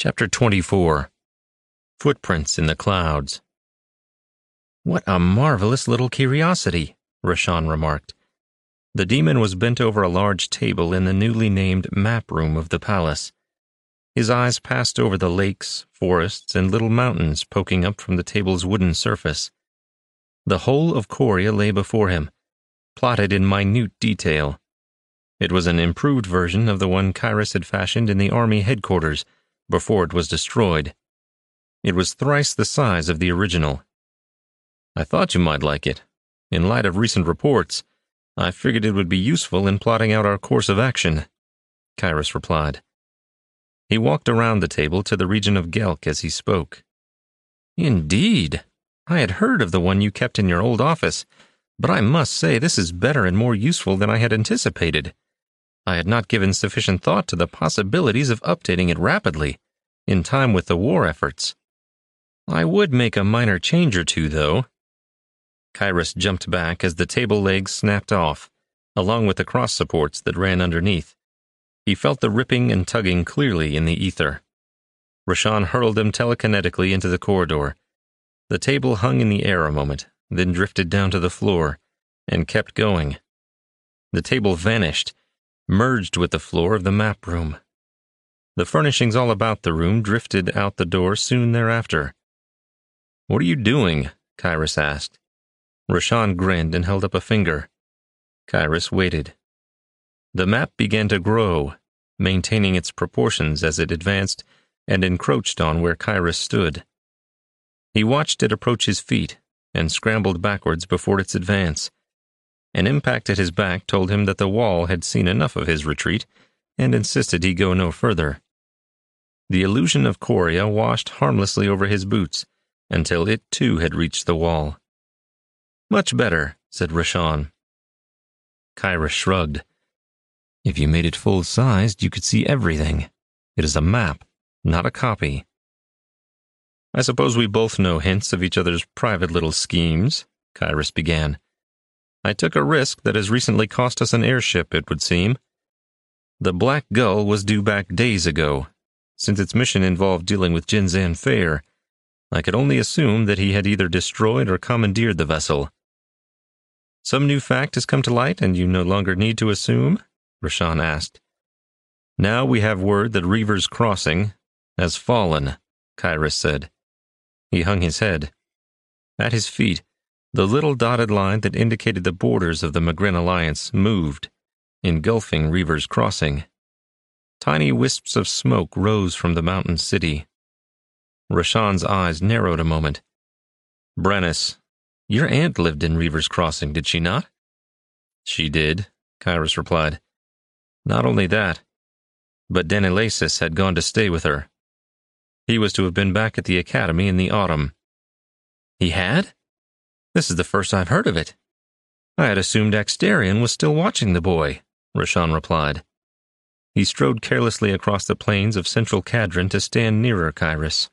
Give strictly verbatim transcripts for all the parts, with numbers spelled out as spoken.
Chapter twenty-four. Footprints in the Clouds. "What a marvelous little curiosity," Rashan remarked. The demon was bent over a large table in the newly named map room of the palace. His eyes passed over the lakes, forests, and little mountains poking up from the table's wooden surface. The whole of Coria lay before him, plotted in minute detail. It was an improved version of the one Kyrus had fashioned in the army headquarters before it was destroyed. It was thrice the size of the original. "I thought you might like it. In light of recent reports, I figured it would be useful in plotting out our course of action," Kyrus replied. He walked around the table to the region of Gelk as he spoke. "Indeed. I had heard of the one you kept in your old office, but I must say this is better and more useful than I had anticipated. I had not given sufficient thought to the possibilities of updating it rapidly, in time with the war efforts. I would make a minor change or two, though." Kyrus jumped back as the table legs snapped off, along with the cross supports that ran underneath. He felt the ripping and tugging clearly in the ether. Rashan hurled them telekinetically into the corridor. The table hung in the air a moment, then drifted down to the floor, and kept going. The table vanished, merged with the floor of the map room. The furnishings all about the room drifted out the door soon thereafter. "What are you doing?" Kyrus asked. Rashan grinned and held up a finger. Kyrus waited. The map began to grow, maintaining its proportions as it advanced and encroached on where Kyrus stood. He watched it approach his feet and scrambled backwards before its advance. An impact at his back told him that the wall had seen enough of his retreat and insisted he go no further. The illusion of Coria washed harmlessly over his boots until it too had reached the wall. "Much better," said Rashan. Kyrus shrugged. "If you made it full-sized, you could see everything. It is a map, not a copy." "I suppose we both know hints of each other's private little schemes," Kyrus began. "I took a risk that has recently cost us an airship, it would seem. The Black Gull was due back days ago. Since its mission involved dealing with Jinzan Fair, I could only assume that he had either destroyed or commandeered the vessel." "Some new fact has come to light and you no longer need to assume?" Rashan asked. "Now we have word that Reaver's Crossing has fallen," Kyrus said. He hung his head. At his feet, the little dotted line that indicated the borders of the Magrin Alliance moved, engulfing Reaver's Crossing. Tiny wisps of smoke rose from the mountain city. Rashan's eyes narrowed a moment. "Brennus, your aunt lived in Reaver's Crossing, did she not?" "She did," Kyrus replied. "Not only that, but Danylasis had gone to stay with her. He was to have been back at the academy in the autumn." "He had? This is the first I've heard of it. I had assumed Axtarion was still watching the boy," Rashan replied. He strode carelessly across the plains of central Cadron to stand nearer Kyrus.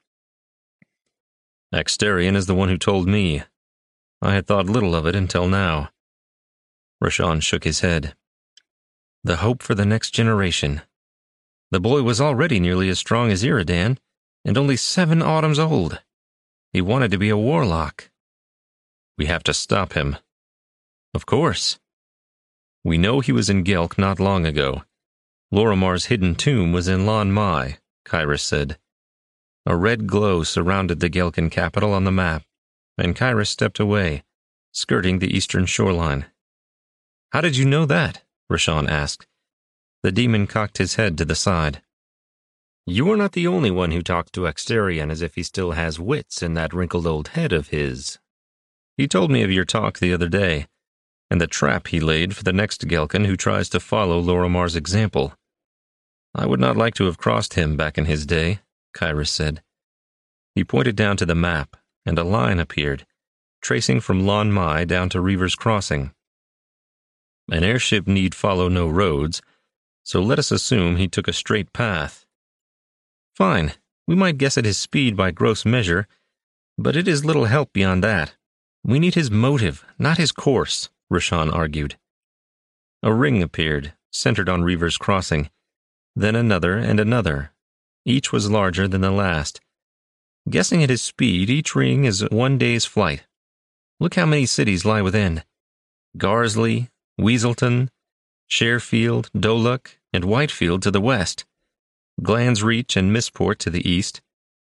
"Axtarion is the one who told me. I had thought little of it until now." Rashan shook his head. "The hope for the next generation. The boy was already nearly as strong as Iridan, and only seven autumns old. He wanted to be a warlock." "We have to stop him." "Of course. We know he was in Gelk not long ago. Lorimar's hidden tomb was in Lan Mai," Kyrus said. A red glow surrounded the Gelkan capital on the map, and Kyrus stepped away, skirting the eastern shoreline. "How did you know that?" Rashan asked. The demon cocked his head to the side. "You are not the only one who talks to Axtarion as if he still has wits in that wrinkled old head of his. He told me of your talk the other day, and the trap he laid for the next Gelkan who tries to follow Lorimar's example. I would not like to have crossed him back in his day," Kyrus said. He pointed down to the map, and a line appeared, tracing from Lan Mai down to Reaver's Crossing. "An airship need follow no roads, so let us assume he took a straight path." "Fine, we might guess at his speed by gross measure, but it is little help beyond that. We need his motive, not his course," Rashan argued. A ring appeared, centered on Reaver's Crossing, then another and another. Each was larger than the last. Guessing at his speed, each ring is one day's flight. Look how many cities lie within. Garsley, Weaselton, Sharefield, Doluck, and Whitefield to the west. Glan's Reach and Missport to the east.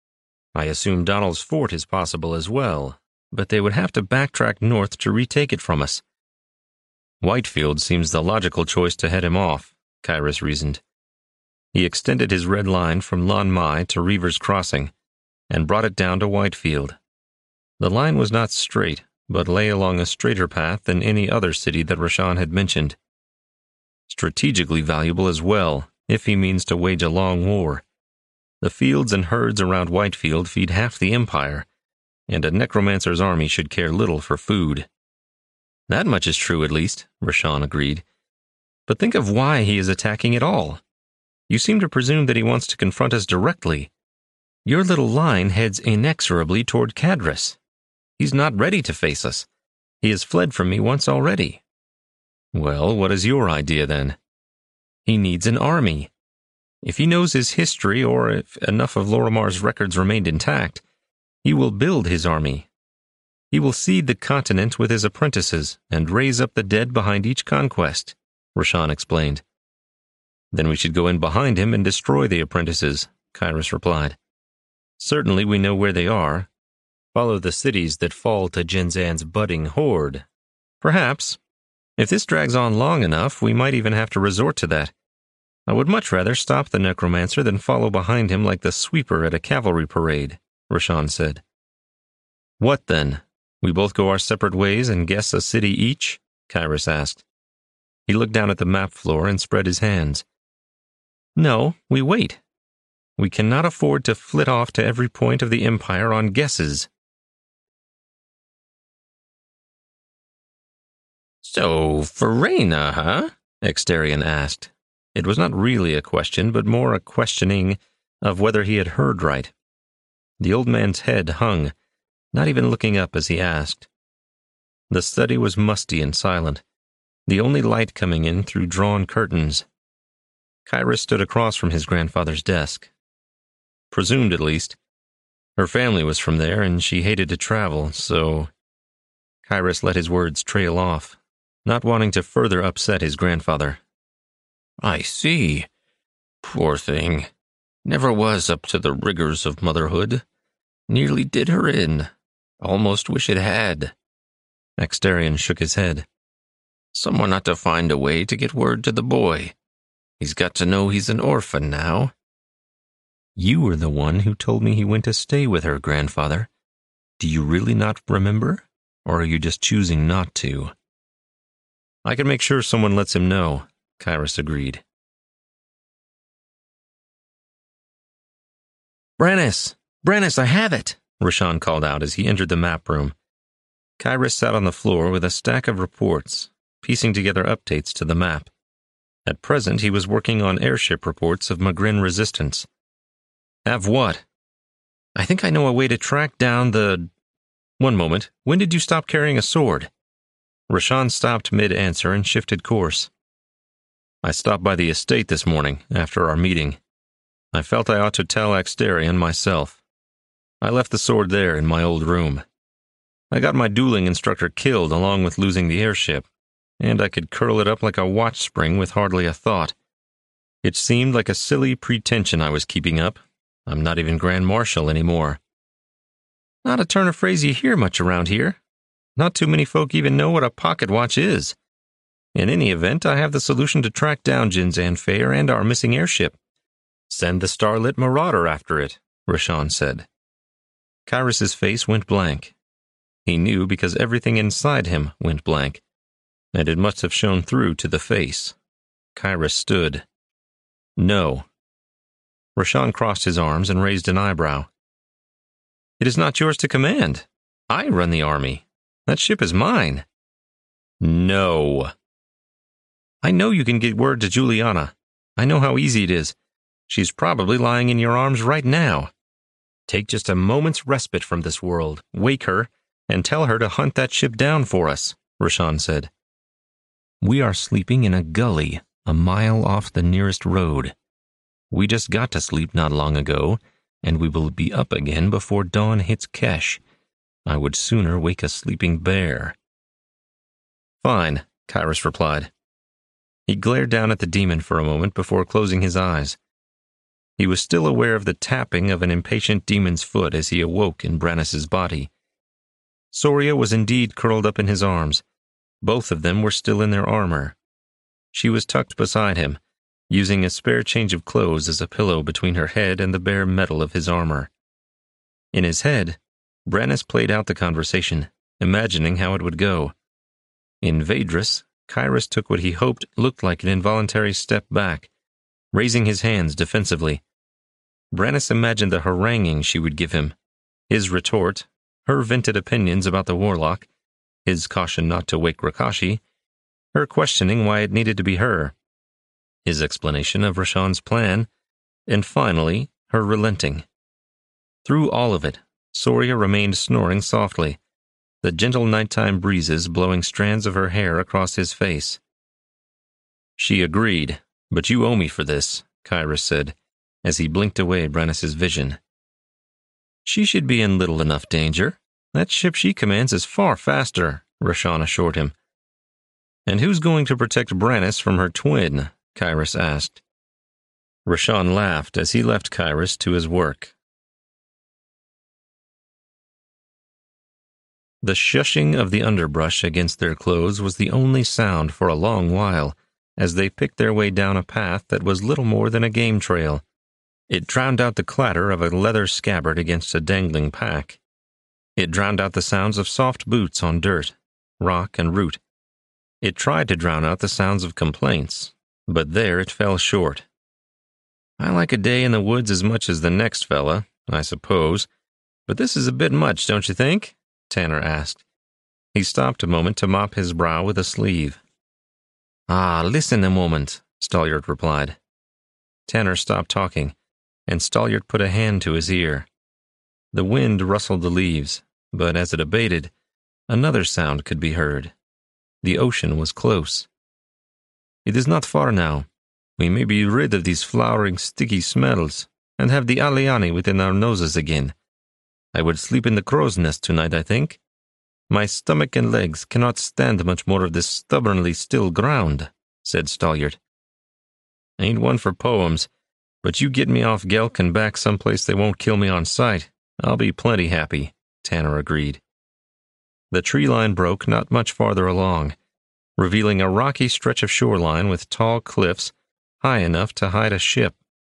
I assume Donald's Fort is possible as well, but they would have to backtrack north to retake it from us. Whitefield seems the logical choice to head him off, Kyrus reasoned. He extended his red line from Lan Mai to Reaver's Crossing, and brought it down to Whitefield. The line was not straight, but lay along a straighter path than any other city that Rashan had mentioned. Strategically valuable as well, if he means to wage a long war. The fields and herds around Whitefield feed half the Empire, and a necromancer's army should care little for food. That much is true, at least, Rashan agreed. But think of why he is attacking at all. You seem to presume that he wants to confront us directly. Your little line heads inexorably toward Cadras. He's not ready to face us. He has fled from me once already. Well, what is your idea then? He needs an army. If he knows his history, or if enough of Lorimar's records remained intact, he will build his army. He will seed the continent with his apprentices and raise up the dead behind each conquest, Rashan explained. Then we should go in behind him and destroy the apprentices, Kyrus replied. Certainly we know where they are. Follow the cities that fall to Jinzan's budding horde. Perhaps. If this drags on long enough, we might even have to resort to that. I would much rather stop the necromancer than follow behind him like the sweeper at a cavalry parade, Rashan said. What then? We both go our separate ways and guess a city each? Kyrus asked. He looked down at the map floor and spread his hands. No, we wait. We cannot afford to flit off to every point of the Empire on guesses. So, Verena, huh? Exterion asked. It was not really a question, but more a questioning of whether he had heard right. The old man's head hung, not even looking up as he asked. The study was musty and silent, the only light coming in through drawn curtains. Kyrus stood across from his grandfather's desk. Presumed, at least. Her family was from there, and she hated to travel, so... Kyrus let his words trail off, not wanting to further upset his grandfather. I see. Poor thing. Never was up to the rigors of motherhood. Nearly did her in. Almost wish it had. Exterion shook his head. Someone ought to find a way to get word to the boy. He's got to know he's an orphan now. You were the one who told me he went to stay with her, grandfather. Do you really not remember? Or are you just choosing not to? I can make sure someone lets him know, Kyrus agreed. Brannis! Brannis, I have it! Rashan called out as he entered the map room. Kyrus sat on the floor with a stack of reports, piecing together updates to the map. At present, he was working on airship reports of Magrin resistance. Have what? I think I know a way to track down the... One moment, when did you stop carrying a sword? Rashan stopped mid-answer and shifted course. I stopped by the estate this morning, after our meeting. I felt I ought to tell Exterion myself. I left the sword there in my old room. I got my dueling instructor killed along with losing the airship, and I could curl it up like a watch spring with hardly a thought. It seemed like a silly pretension I was keeping up. I'm not even Grand Marshal anymore. Not a turn of phrase you hear much around here. Not too many folk even know what a pocket watch is. In any event, I have the solution to track down Jinzan Fair and our missing airship. Send the starlit marauder after it, Rashan said. Kyrus's face went blank. He knew because everything inside him went blank, and it must have shown through to the face. Kyrus stood. No. Rashan crossed his arms and raised an eyebrow. It is not yours to command. I run the army. That ship is mine. No. I know you can get word to Juliana. I know how easy it is. She's probably lying in your arms right now. Take just a moment's respite from this world, wake her, and tell her to hunt that ship down for us, Rashan said. We are sleeping in a gully, a mile off the nearest road. We just got to sleep not long ago, and we will be up again before dawn hits Kesh. I would sooner wake a sleeping bear." "Fine," Kyrus replied. He glared down at the demon for a moment before closing his eyes. He was still aware of the tapping of an impatient demon's foot as he awoke in Brannus's body. Soria was indeed curled up in his arms. Both of them were still in their armor. She was tucked beside him, using a spare change of clothes as a pillow between her head and the bare metal of his armor. In his head, Brannus played out the conversation, imagining how it would go. In Vaedrus, Kyrus took what he hoped looked like an involuntary step back, raising his hands defensively. Brannus imagined the haranguing she would give him, his retort, her vented opinions about the warlock, his caution not to wake Rakashi, her questioning why it needed to be her, his explanation of Rashawn's plan, and finally, her relenting. Through all of it, Soria remained snoring softly, the gentle nighttime breezes blowing strands of her hair across his face. "She agreed, but you owe me for this," Kyrus said, as he blinked away Brannus's vision. "She should be in little enough danger. That ship she commands is far faster," Rashawn assured him. "And who's going to protect Brannus from her twin?" Kyrus asked. Rashawn laughed as he left Kyrus to his work. The shushing of the underbrush against their clothes was the only sound for a long while, as they picked their way down a path that was little more than a game trail. It drowned out the clatter of a leather scabbard against a dangling pack. It drowned out the sounds of soft boots on dirt, rock, and root. It tried to drown out the sounds of complaints, but there it fell short. "I like a day in the woods as much as the next fella, I suppose, but this is a bit much, don't you think?" Tanner asked. He stopped a moment to mop his brow with a sleeve. "Ah, listen a moment," Stalliard replied. Tanner stopped talking, and Stalliard put a hand to his ear. The wind rustled the leaves, but as it abated, another sound could be heard. The ocean was close. "It is not far now. We may be rid of these flowering, sticky smells, and have the Aliani within our noses again. I would sleep in the crow's nest tonight, I think. My stomach and legs cannot stand much more of this stubbornly still ground," said Stalliard. "Ain't one for poems, but you get me off Gelk and back someplace they won't kill me on sight. I'll be plenty happy," Tanner agreed. The tree line broke not much farther along, revealing a rocky stretch of shoreline with tall cliffs high enough to hide a ship.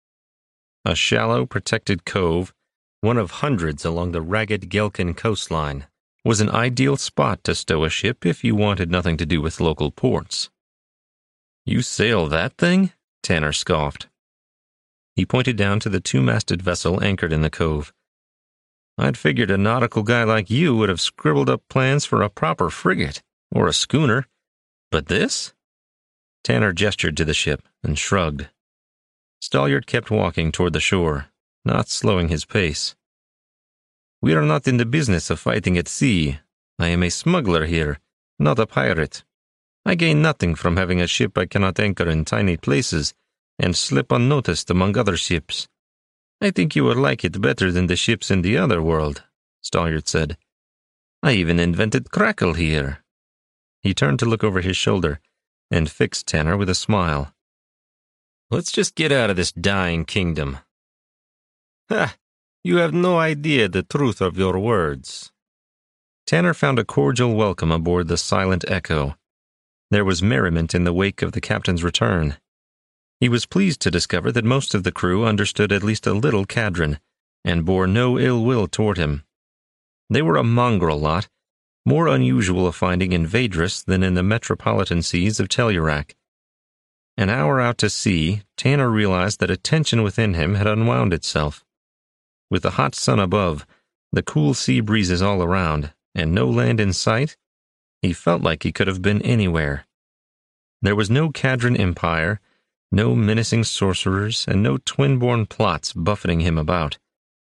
A shallow, protected cove, one of hundreds along the ragged Gelkin coastline, was an ideal spot to stow a ship if you wanted nothing to do with local ports. "You sail that thing?" Tanner scoffed. He pointed down to the two-masted vessel anchored in the cove. "I'd figured a nautical guy like you would have scribbled up plans for a proper frigate, or a schooner. But this?" Tanner gestured to the ship and shrugged. Stalliard kept walking toward the shore, not slowing his pace. "We are not in the business of fighting at sea. I am a smuggler here, not a pirate. I gain nothing from having a ship I cannot anchor in tiny places and slip unnoticed among other ships. I think you will like it better than the ships in the other world," Stalliard said. "I even invented crackle here." He turned to look over his shoulder and fixed Tanner with a smile. "Let's just get out of this dying kingdom." "Ha! You have no idea the truth of your words." Tanner found a cordial welcome aboard the Silent Echo. There was merriment in the wake of the captain's return. He was pleased to discover that most of the crew understood at least a little Kadran, and bore no ill will toward him. They were a mongrel lot, more unusual of finding in Vaedrus than in the metropolitan seas of Tellurac. An hour out to sea, Tanner realized that a tension within him had unwound itself. With the hot sun above, the cool sea breezes all around, and no land in sight, he felt like he could have been anywhere. There was no Kadran empire, no menacing sorcerers, and no twin-born plots buffeting him about.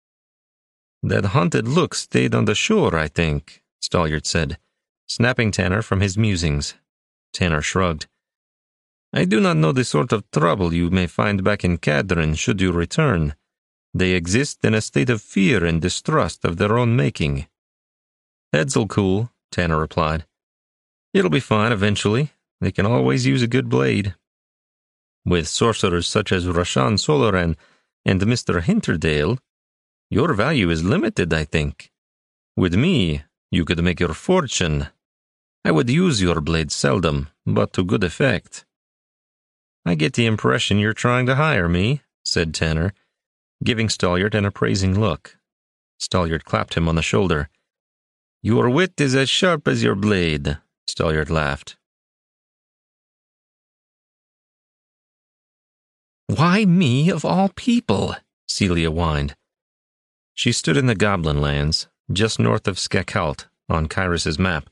"That haunted look stayed on the shore, I think," Stalliard said, snapping Tanner from his musings. Tanner shrugged. I do not know the sort of trouble you may find back in Cadron should you return. They exist in a state of fear and distrust of their own making." "Heads'll cool," Tanner replied. "It'll be fine eventually. They can always use a good blade. With sorcerers such as Rashan Soloran and Mister Hinterdale, your value is limited, I think. With me, you could make your fortune. I would use your blade seldom, but to good effect." "I get the impression you're trying to hire me," said Tanner, giving Stalliard an appraising look. Stalliard clapped him on the shoulder. "Your wit is as sharp as your blade," Stalliard laughed. "Why me, of all people?" Celia whined. She stood in the Goblin Lands, just north of Skekalt, on Kyrus's map.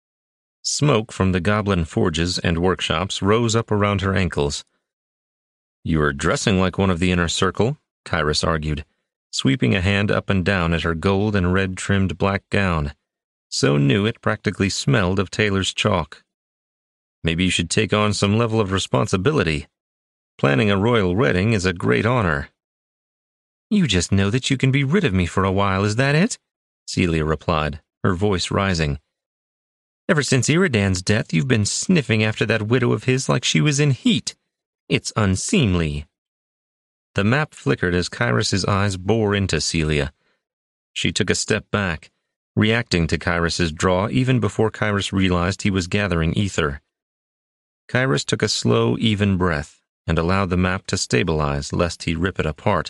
Smoke from the goblin forges and workshops rose up around her ankles. "You are dressing like one of the inner circle," Kyrus argued, sweeping a hand up and down at her gold and red-trimmed black gown, so new it practically smelled of tailor's chalk. "Maybe you should take on some level of responsibility. Planning a royal wedding is a great honor." "You just know that you can be rid of me for a while, is that it?" Celia replied, her voice rising. "Ever since Iridan's death, you've been sniffing after that widow of his like she was in heat. It's unseemly." The map flickered as Kyrus's eyes bore into Celia. She took a step back, reacting to Kyrus's draw even before Kyrus realized he was gathering ether. Kyrus took a slow, even breath and allowed the map to stabilize lest he rip it apart.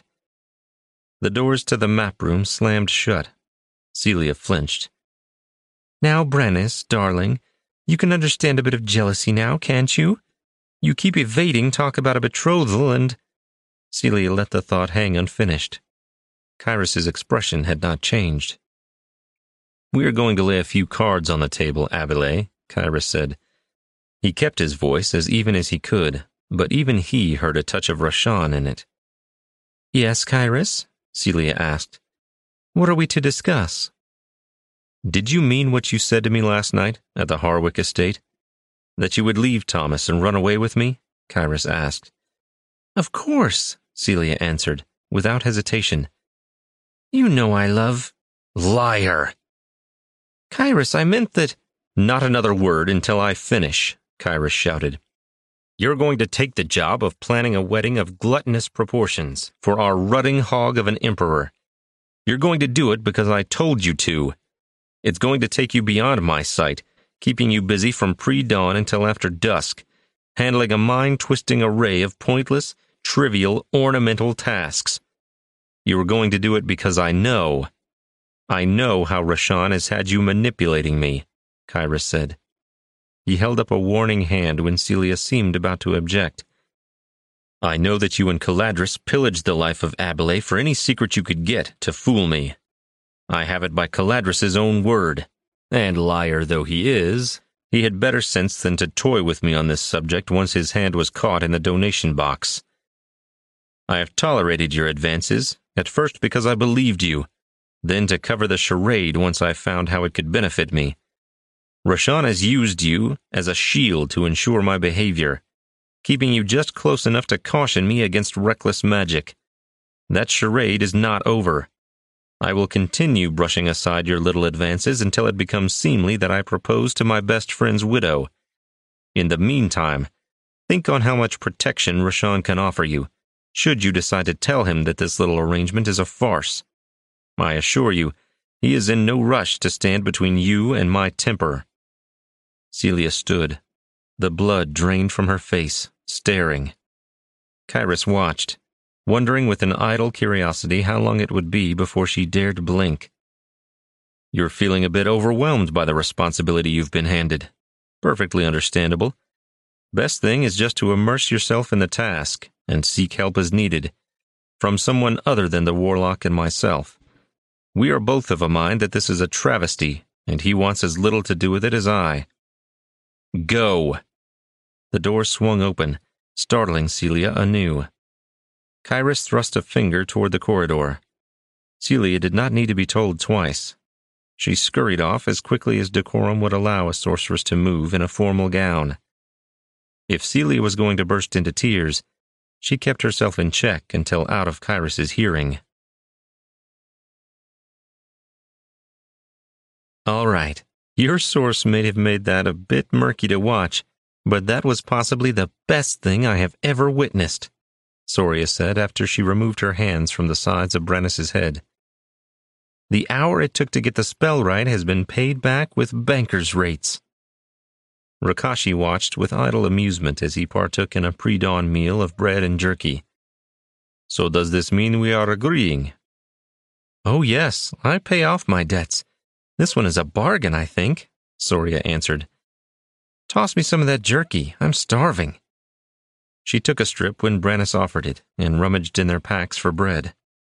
The doors to the map room slammed shut. Celia flinched. "Now, Brannis, darling, you can understand a bit of jealousy now, can't you? You keep evading talk about a betrothal and—" Celia let the thought hang unfinished. Kyrus's expression had not changed. "We are going to lay a few cards on the table, Abele," Kyrus said. He kept his voice as even as he could, but even he heard a touch of Rashan in it. "Yes, Kyrus?" Celia asked. "What are we to discuss?" "Did you mean what you said to me last night at the Harwick estate? That you would leave Thomas and run away with me?" Kyrus asked. "Of course," Celia answered, without hesitation. "You know I love—" "Liar!" "Kyrus, I meant that—" "Not another word until I finish," Kyrus shouted. "You're going to take the job of planning a wedding of gluttonous proportions for our rutting hog of an emperor. You're going to do it because I told you to. It's going to take you beyond my sight, keeping you busy from pre-dawn until after dusk, handling a mind-twisting array of pointless, trivial, ornamental tasks. You are going to do it because I know. I know how Rashan has had you manipulating me," Kyrus said. He held up a warning hand when Celia seemed about to object. "I know that you and Caladris pillaged the life of Abele for any secret you could get to fool me. I have it by Caladris's own word, and liar though he is, he had better sense than to toy with me on this subject once his hand was caught in the donation box. I have tolerated your advances, at first because I believed you, then to cover the charade once I found how it could benefit me. Rashan has used you as a shield to ensure my behavior, keeping you just close enough to caution me against reckless magic. That charade is not over. I will continue brushing aside your little advances until it becomes seemly that I propose to my best friend's widow. In the meantime, think on how much protection Rashan can offer you, should you decide to tell him that this little arrangement is a farce. I assure you, he is in no rush to stand between you and my temper." Celia stood. The blood drained from her face, staring. Kyrus watched, wondering with an idle curiosity how long it would be before she dared blink. "You're feeling a bit overwhelmed by the responsibility you've been handed. Perfectly understandable. Best thing is just to immerse yourself in the task and seek help as needed, from someone other than the warlock and myself. We are both of a mind that this is a travesty, and he wants as little to do with it as I. Go!" The door swung open, startling Celia anew. Kyrus thrust a finger toward the corridor. Celia did not need to be told twice. She scurried off as quickly as decorum would allow a sorceress to move in a formal gown. If Celia was going to burst into tears, she kept herself in check until out of Kyrus's hearing. All right, your source may have made that a bit murky to watch, but that was possibly the best thing I have ever witnessed, Soria said after she removed her hands from the sides of Brennus's head. The hour it took to get the spell right has been paid back with banker's rates. Rakashi watched with idle amusement as he partook in a pre-dawn meal of bread and jerky. So does this mean we are agreeing? Oh yes, I pay off my debts. This one is a bargain, I think, Soria answered. Toss me some of that jerky. I'm starving. She took a strip when Brennus offered it and rummaged in their packs for bread.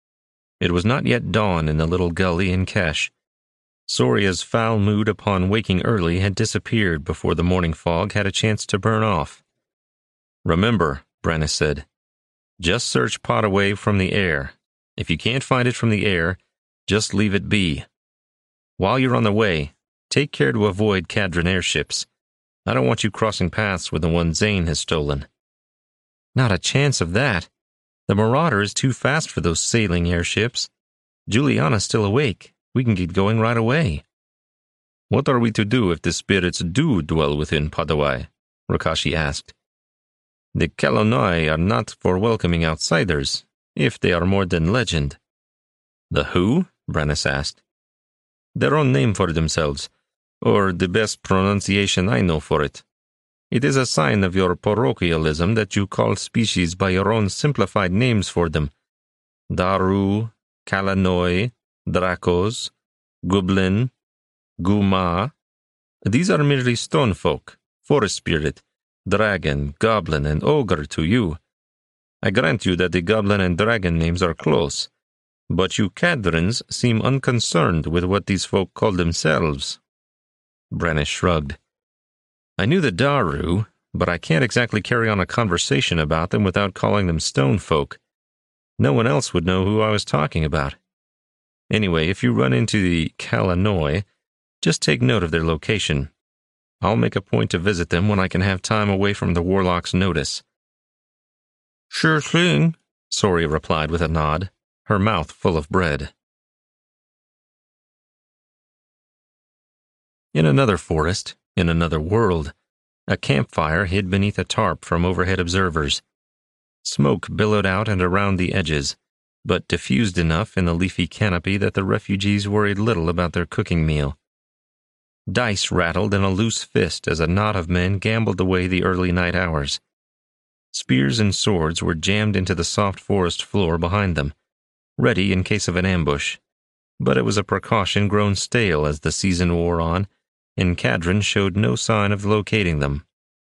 It was not yet dawn in the little gully in Kesh. Soria's foul mood upon waking early had disappeared before the morning fog had a chance to burn off. Remember, Brennus said, just search pot away from the air. If you can't find it from the air, just leave it be. While you're on the way, take care to avoid Kharadron airships. I don't want you crossing paths with the one Zane has stolen. Not a chance of that. The Marauder is too fast for those sailing airships. Juliana's still awake. We can get going right away. What are we to do if the spirits do dwell within Padawai? Rakashi asked. The Kalonai are not for welcoming outsiders, if they are more than legend. The who? Brennus asked. Their own name for themselves, or the best pronunciation I know for it. It is a sign of your parochialism that you call species by your own simplified names for them. Daru, Kalanoi, Dracos, Gublin, Guma. These are merely stone folk, forest spirit, dragon, goblin, and ogre to you. I grant you that the goblin and dragon names are close, but you Khadrons seem unconcerned with what these folk call themselves. Brennus shrugged. I knew the Daru, but I can't exactly carry on a conversation about them without calling them stone folk. No one else would know who I was talking about. Anyway, if you run into the Kalanoi, just take note of their location. I'll make a point to visit them when I can have time away from the Warlock's notice. Sure thing, Soria replied with a nod, her mouth full of bread. In another forest, in another world, a campfire hid beneath a tarp from overhead observers. Smoke billowed out and around the edges, but diffused enough in the leafy canopy that the refugees worried little about their cooking meal. Dice rattled in a loose fist as a knot of men gambled away the early night hours. Spears and swords were jammed into the soft forest floor behind them, ready in case of an ambush, but it was a precaution grown stale as the season wore on, and Kharadron showed no sign of locating them.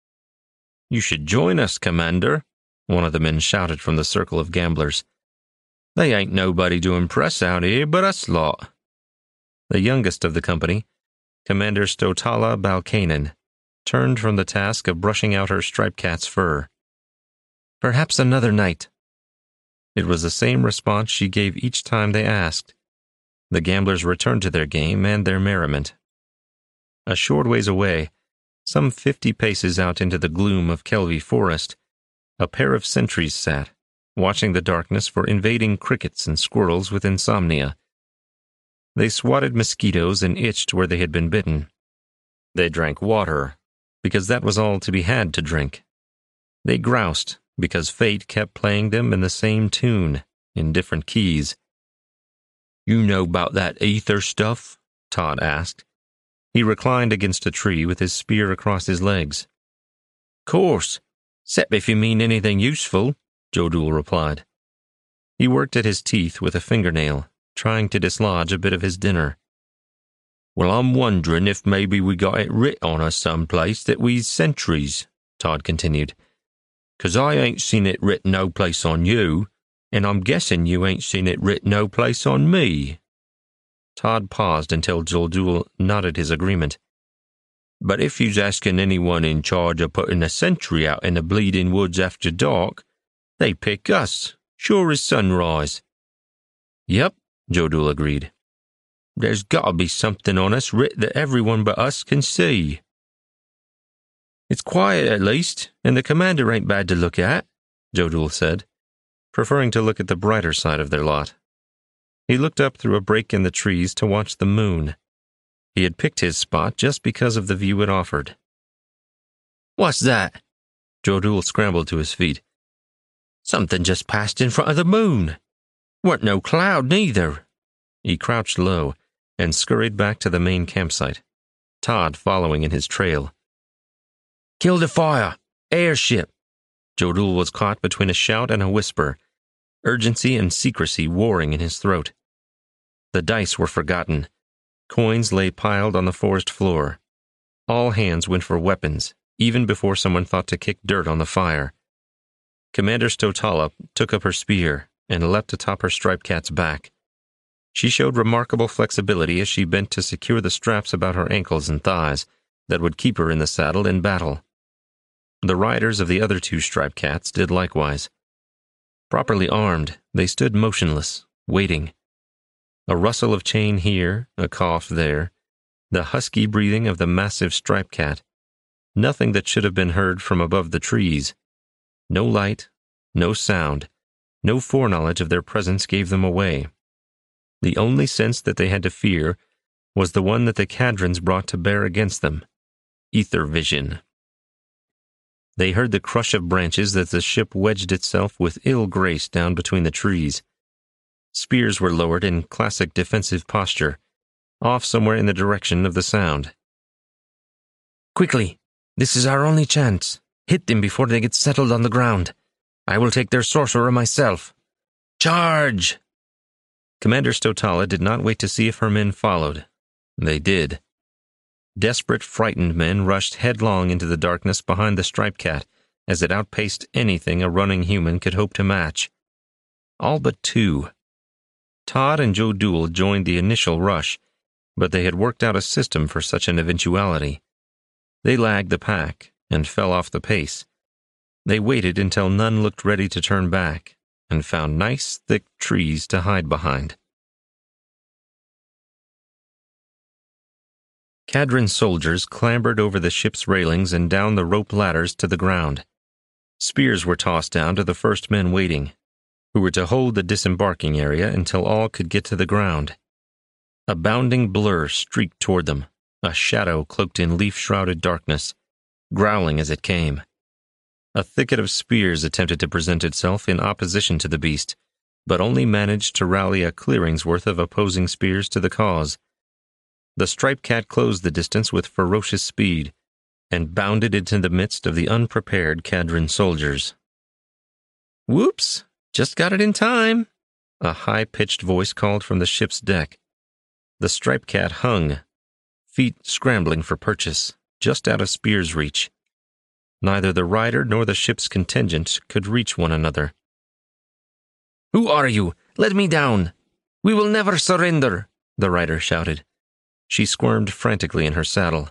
You should join us, Commander, one of the men shouted from the circle of gamblers. They ain't nobody to impress out here but us lot. The youngest of the company, Commander Stotala Balkanen, turned from the task of brushing out her striped cat's fur. Perhaps another night. It was the same response she gave each time they asked. The gamblers returned to their game and their merriment. A short ways away, some fifty paces out into the gloom of Kelvy Forest, a pair of sentries sat, watching the darkness for invading crickets and squirrels with insomnia. They swatted mosquitoes and itched where they had been bitten. They drank water, because that was all to be had to drink. They groused, because fate kept playing them in the same tune, in different keys. You know about that ether stuff? Todd asked. He reclined against a tree with his spear across his legs. Course, 'cept if you mean anything useful, Jodul replied. He worked at his teeth with a fingernail, trying to dislodge a bit of his dinner. Well, I'm wondering if maybe we got it writ on us someplace that we's sentries, Todd continued. 'Cause I ain't seen it writ no place on you, and I'm guessing you ain't seen it writ no place on me. Todd paused until Jodul nodded his agreement. But if you's asking anyone in charge of putting a sentry out in the bleeding woods after dark, they pick us, sure as sunrise. Yep, Jodul agreed. There's gotta be something on us writ that everyone but us can see. It's quiet at least, and the commander ain't bad to look at, Jodul said, preferring to look at the brighter side of their lot. He looked up through a break in the trees to watch the moon. He had picked his spot just because of the view it offered. What's that? Jodul scrambled to his feet. Something just passed in front of the moon. Weren't no cloud neither. He crouched low and scurried back to the main campsite, Todd following in his trail. Kill the fire! Airship! Jodul was caught between a shout and a whisper, urgency and secrecy warring in his throat. The dice were forgotten. Coins lay piled on the forest floor. All hands went for weapons, even before someone thought to kick dirt on the fire. Commander Stotala took up her spear and leapt atop her striped cat's back. She showed remarkable flexibility as she bent to secure the straps about her ankles and thighs that would keep her in the saddle in battle. The riders of the other two striped cats did likewise. Properly armed, they stood motionless, waiting. A rustle of chain here, a cough there, the husky breathing of the massive striped cat. Nothing that should have been heard from above the trees. No light, no sound, no foreknowledge of their presence gave them away. The only sense that they had to fear was the one that the Cadrons brought to bear against them. Ether vision. They heard the crush of branches as the ship wedged itself with ill grace down between the trees. Spears were lowered in classic defensive posture, off somewhere in the direction of the sound. Quickly! This is our only chance. Hit them before they get settled on the ground. I will take their sorcerer myself. Charge! Commander Stotala did not wait to see if her men followed. They did. Desperate, frightened men rushed headlong into the darkness behind the striped cat as it outpaced anything a running human could hope to match. All but two. Todd and Jodul joined the initial rush, but they had worked out a system for such an eventuality. They lagged the pack and fell off the pace. They waited until none looked ready to turn back and found nice, thick trees to hide behind. Cadron soldiers clambered over the ship's railings and down the rope ladders to the ground. Spears were tossed down to the first men waiting, who were to hold the disembarking area until all could get to the ground. A bounding blur streaked toward them, a shadow cloaked in leaf-shrouded darkness, growling as it came. A thicket of spears attempted to present itself in opposition to the beast, but only managed to rally a clearing's worth of opposing spears to the cause. The striped cat closed the distance with ferocious speed, and bounded into the midst of the unprepared Cadron soldiers. Whoops! Just got it in time! A high-pitched voice called from the ship's deck. The striped cat hung, feet scrambling for purchase, just out of spear's reach. Neither the rider nor the ship's contingent could reach one another. "Who are you? Let me down! We will never surrender!" the rider shouted. She squirmed frantically in her saddle.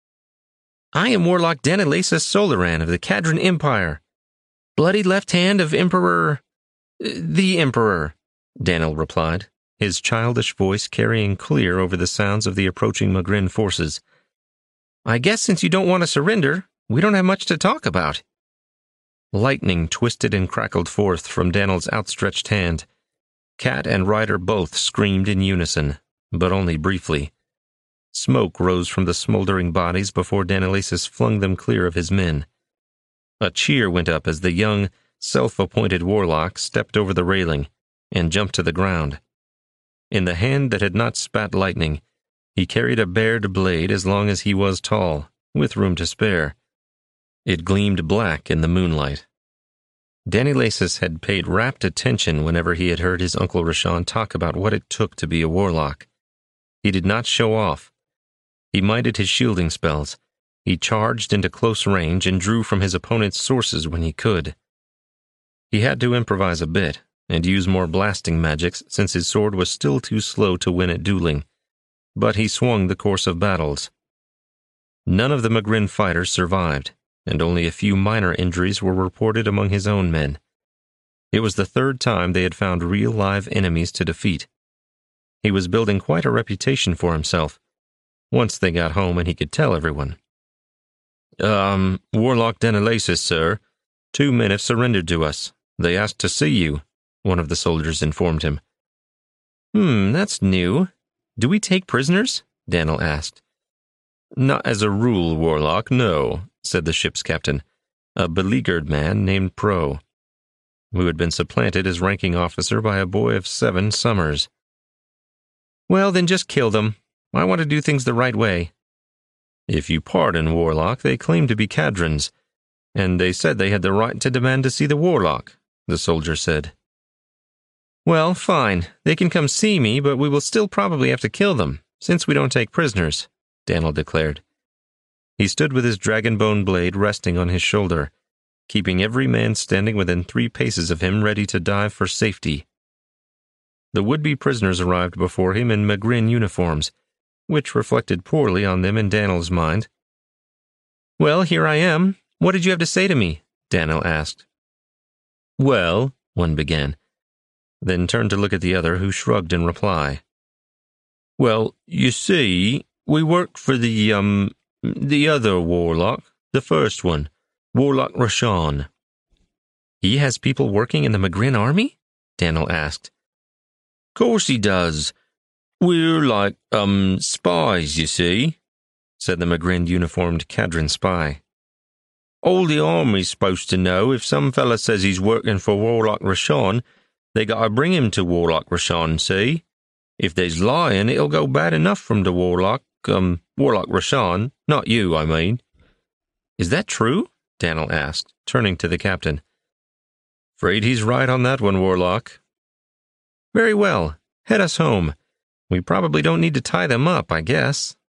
"I am Warlock Danilesa Solaran of the Cadron Empire. Bloody left hand of Emperor... the Emperor," Danil replied, his childish voice carrying clear over the sounds of the approaching Magrin forces. "I guess since you don't want to surrender, we don't have much to talk about." Lightning twisted and crackled forth from Danil's outstretched hand. Cat and rider both screamed in unison, but only briefly. Smoke rose from the smoldering bodies before Danilesis flung them clear of his men. A cheer went up as the young, self-appointed warlock stepped over the railing and jumped to the ground. In the hand that had not spat lightning, he carried a bared blade as long as he was tall, with room to spare. It gleamed black in the moonlight. Danilesis had paid rapt attention whenever he had heard his Uncle Rashawn talk about what it took to be a warlock. He did not show off. He minded his shielding spells. He charged into close range and drew from his opponent's sources when he could. He had to improvise a bit and use more blasting magics since his sword was still too slow to win at dueling, but he swung the course of battles. None of the Magrin fighters survived, and only a few minor injuries were reported among his own men. It was the third time they had found real live enemies to defeat. He was building quite a reputation for himself, once they got home and he could tell everyone. Um, Warlock Denalasis, sir. Two men have surrendered to us. They asked to see you, one of the soldiers informed him. Hmm, that's new. Do we take prisoners? Daniel asked. Not as a rule, Warlock, no, said the ship's captain, a beleaguered man named Pro, who had been supplanted as ranking officer by a boy of seven summers. Well, then just kill them. I want to do things the right way. If you pardon, Warlock, they claim to be Cadrons, and they said they had the right to demand to see the Warlock, the soldier said. Well, fine. They can come see me, but we will still probably have to kill them, since we don't take prisoners, Daniel declared. He stood with his dragonbone blade resting on his shoulder, keeping every man standing within three paces of him ready to dive for safety. The would-be prisoners arrived before him in Magrin uniforms, which reflected poorly on them in Daniel's mind. Well, here I am. What did you have to say to me? Daniel asked. Well, one began, then turned to look at the other, who shrugged in reply. Well, you see, we work for the, um, the other Warlock, the first one, Warlock Rashawn. He has people working in the Magrin army? Daniel asked. Course he does. We're like, um, spies, you see, said the Magrin uniformed Cadron spy. All the army's supposed to know if some fella says he's working for Warlock Rashawn, they gotta bring him to Warlock Rashawn, see? If there's lying, it'll go bad enough from the Warlock, um, Warlock Rashawn, not you, I mean. Is that true? Daniel asked, turning to the captain. Afraid he's right on that one, Warlock. Very well. Head us home. We probably don't need to tie them up, I guess.